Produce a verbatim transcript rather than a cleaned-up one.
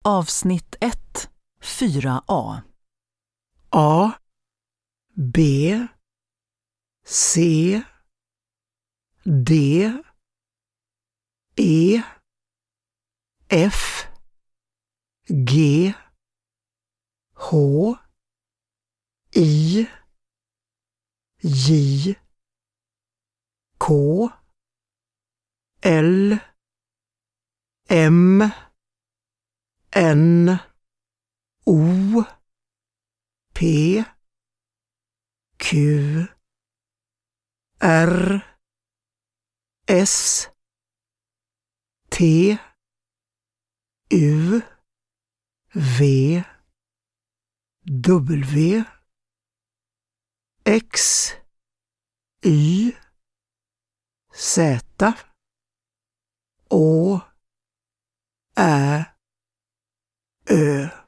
Avsnitt ett, fyra A. A, B, C, D, E, F, G, H, I, J, K, L, M, N, O, P, Q, R, S, T, U, V, W, X, Y, Z, Å, Ä, Ö.